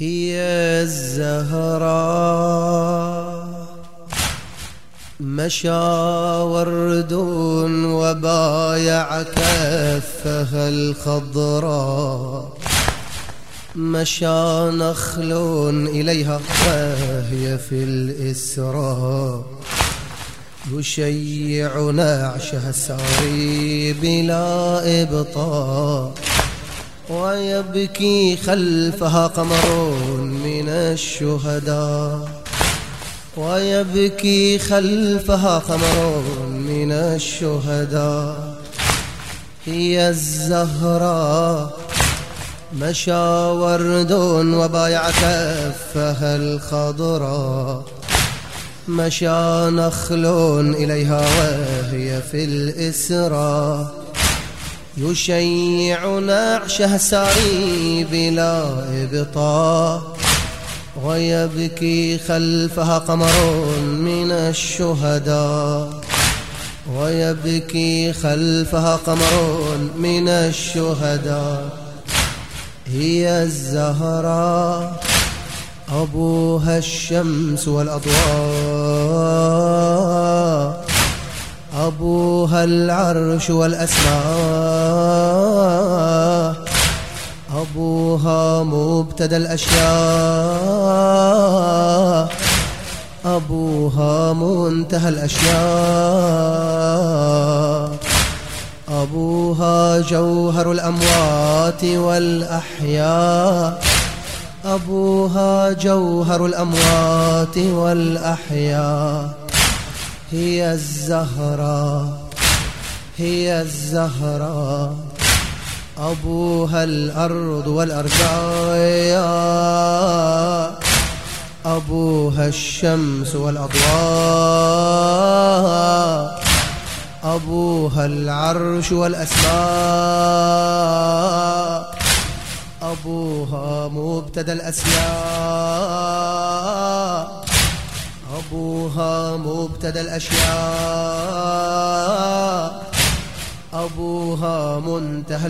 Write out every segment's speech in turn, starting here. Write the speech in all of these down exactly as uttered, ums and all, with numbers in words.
هي الزهراء مشى ورد وبايع كفها الخضراء، مشى نخل إليها وهي في الإسراء، يشيع نعشها الساري بلا إبطاء، ويبكي خلفها قمر من الشهداء، ويبكي خلفها قمر من الشهداء. هي الزهراء مشى ورد وبايع كفها الخضراء، مشى نخل إليها وهي في الإسراء، يشيع نعشها الساري بلا إبطاء، ويبكي خلفها قمر من الشهداء، ويبكي خلفها قمر من الشهداء. هي الزهراء أبوها الشمس والأضواء، أبوها العرش والأسماء، أبوها مبتدى الأشياء، أبوها منتهى الأشياء، أبوها جوهر الأموات والأحياء، أبوها جوهر الأموات والأحياء. هي الزهراء هي الزهراء أبوها الأرض والأرجاء، أبوها الشمس والأضواء، أبوها العرش والأسماء، أبوها مبتدى الأسياء، أبوها مبتدى الأشياء، أبوها منتهى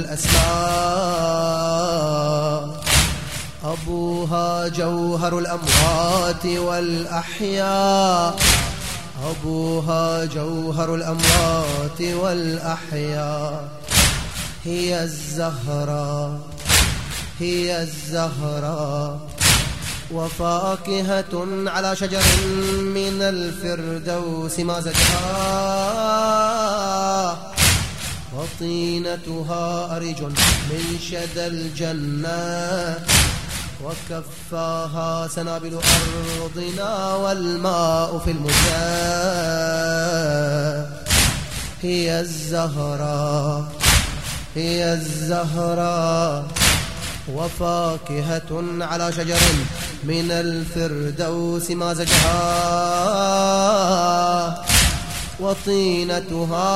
الأسماء، أبوها جوهر الأموات والأحياء، أبوها جوهر الأموات والأحياء. هي الزهراء هي الزهراء وفاكهة على شجر من الفردوس مازجها، وطينتها أريج من شدى الجنة، وكفاها سنابل أرضنا والماء في المزاة. هي الزهراء هي الزهراء وفاكهة على شجر من الفردوس مازجها، وطينتها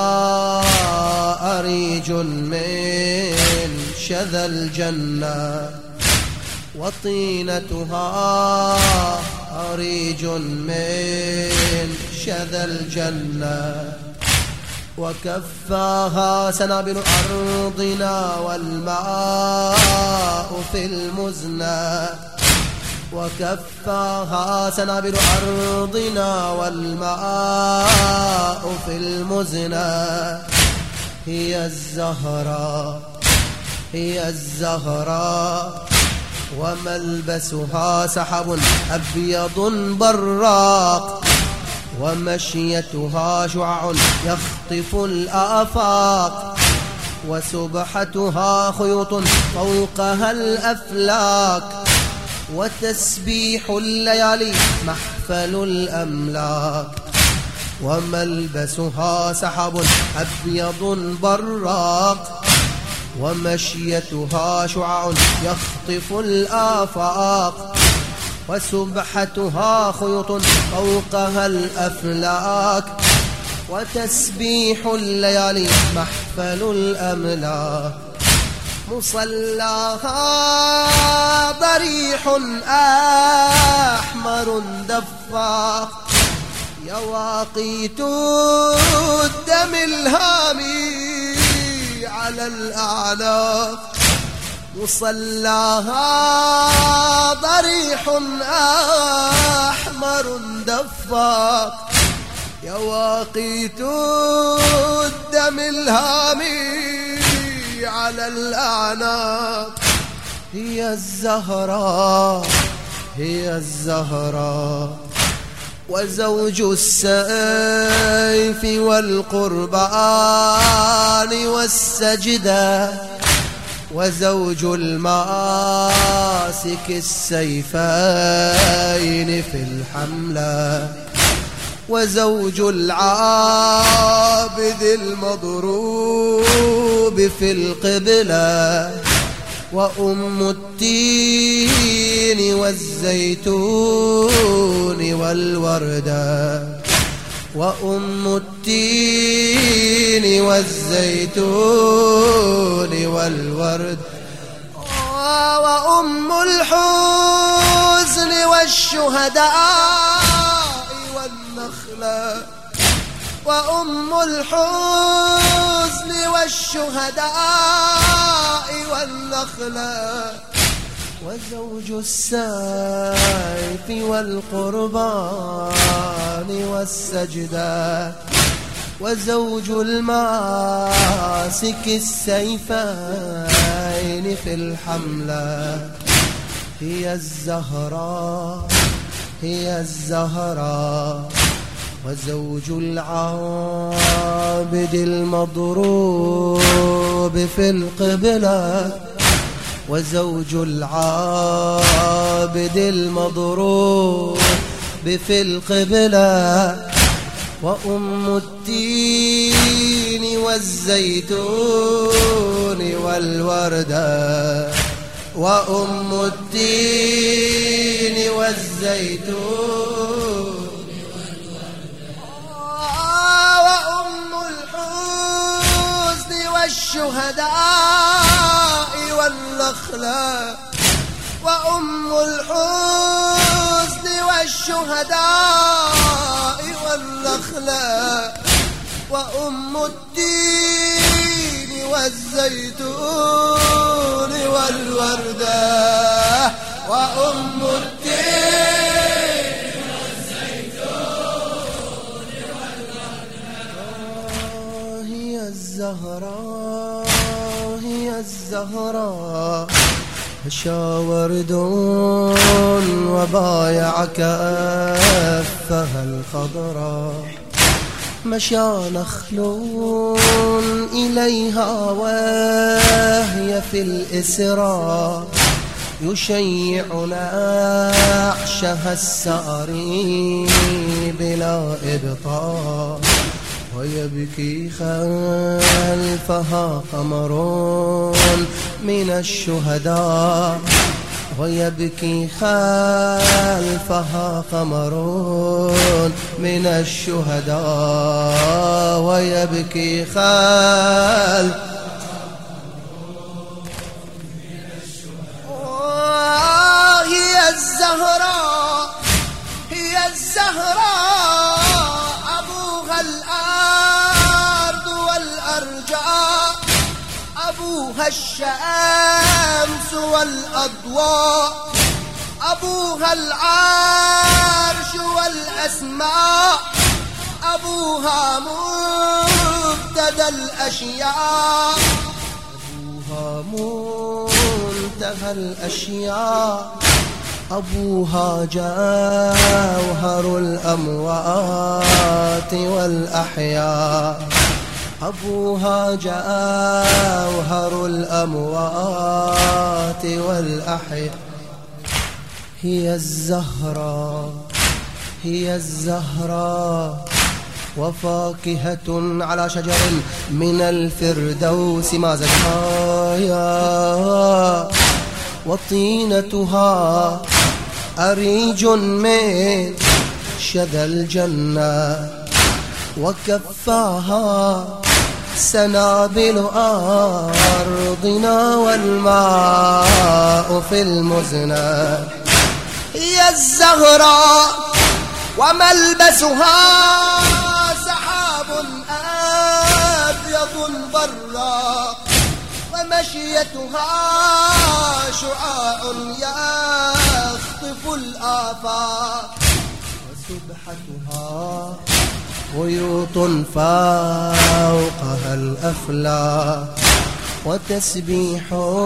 أريج من شذى الجنة، وطينتها أريج من شذى الجنة، وكفاها سنابل أرضنا والماء في المزنة، وكفاها سنابل أرضنا والماء في المزنة. هي الزهراء هي الزهراء وملبسها سحب أبيض براق، ومشيتها شعاع يخطف الآفاق، وسبحتها خيوط فوقها الأفلاك، وتسبيح الليالي محفل الأملاك. وملبسها سحاب أبيض براق، ومشيتها شعاع يخطف الآفاق، وسبحتها خيوط فوقها الأفلاك، وتسبيح الليالي محفل الأملاك. مصلاها ضريح أحمر دفاق، يواقيت الدم الهامي على الأعناق. مصلاها ضريح ريح أحمر دفاق يواقيت الدم الهامي على الأعناق. هي الزهراء هي الزهراء وزوج السيف والقربان والسجدة، وزوج الماسك السيفين في الحملة، وزوج العابد المضروب في القبلة، وأم التين والزيتون والوردة، وأم التين والزيتون والورد، وأم الحزن والشهداء والنخلة، وأم الحزن والشهداء والنخلة، وزوج السيف والقربان والسجدة، وزوج الماسك السيفين في الحملة. هي الزهراء هي الزهراء وزوج العابد المضروب في القبلة، وزوج العابد المضروب في القبلة، وأم التين والزيتون والوردة، وأم التين والزيتون وأم الحزن والشهداء والنخلة، وأم الحزن والشهداء والنخلة، وأم التين والزيتون والوردة، وأم التين والزيتون والوردة. هي الزهراء هي الزهراء شاورد وبايع كفها الخضراء، مشى نخل إليها وهي في الإسراء، يشيع نعشها الساري بلا إبطاء، ويبكي خلفها قمر من الشهداء، ويبكي خلفها قمر من الشهداء، ويبكي خلف هي الزهراء هي الزهراء أبوها الأرض والأرجاء، أبوها الشمس والأضواء، أبوها العرش والأسماء، أبوها مبتدى الأشياء، أبوها منتهى الأشياء، أبوها جوهر الأموات والأحياء، أبوها جوهر الأموات والأحياء. هي الزهراء هي الزهراء وفاكهة على شجر من الفردوس ما زكاها، وطينتها أريج من شذا الجنة، وكفاها سنابل أرضنا والماء في المزنة. هي الزهراء وملبسها سحاب أبيض براق، ومشيتها شعاع يخطف الآفاق وسبحتها بيوت فوقها الأفلاك وتسبيح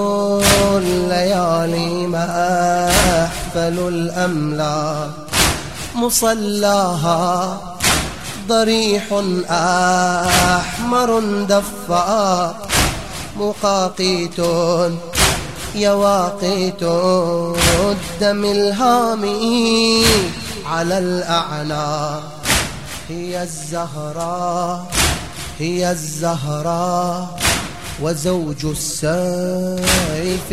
الليالي محفل الأملاك مصلاها ضريح أحمر دفاق مقاقيت يواقيت الدم الهامي على الأعناق هي الزهراء هي الزهراء وزوج السيف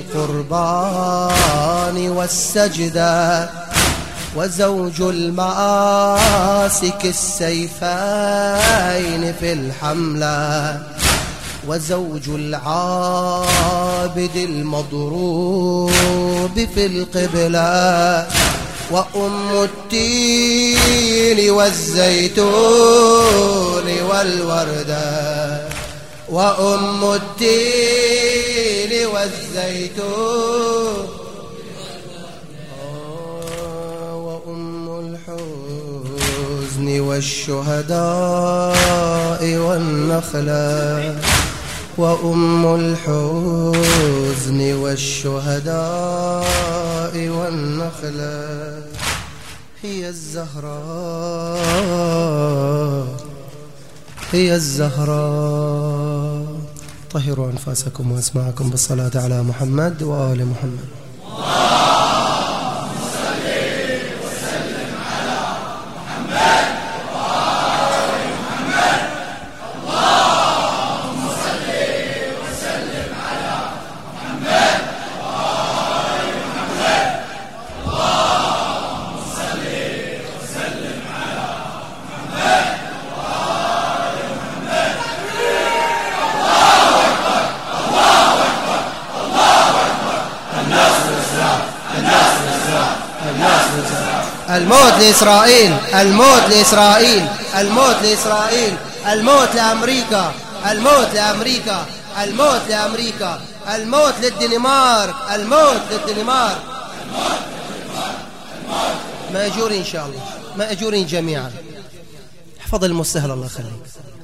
والقربان والسجدة وزوج الماسك السيفين في الحملة وزوج العابد المضروب في القبلة وأم التين والزيتون والوردة وأم التين والزيتون وأم الحزن والشهداء والنخلة وأم الحزن والشهداء والنخلة هي الزهراء هي الزهراء. طهروا أنفاسكم وأسماعكم بالصلاة على محمد وآل محمد. اللهم صل وسلم على محمد وآل محمد. اللهم صل وسلم على محمد وآل محمد. اللهم صل وسلم على محمد. الموت لإسرائيل الموت لإسرائيل الموت لإسرائيل الموت لأمريكا الموت لأمريكا الموت لأمريكا الموت للدنمارك الموت للدنمارك مأجورين إن شاء الله مأجورين جميعا. احفظ المستهل الله يخليك.